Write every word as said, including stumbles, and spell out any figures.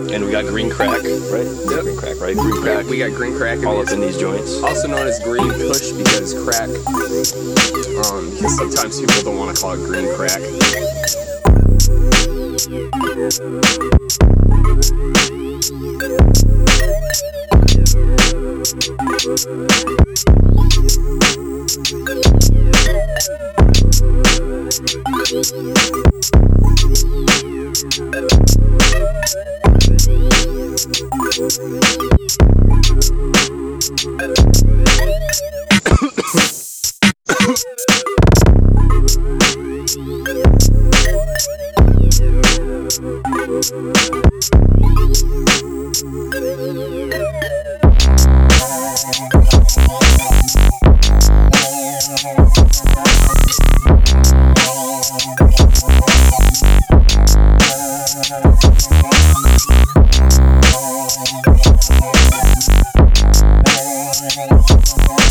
And we got green crack, right? Yep. Green crack, right? Green crack. We got green crack in all it. up in these joints. Also known as green kush because crack. Um, because sometimes people don't want to call it green crack. We'll be right back.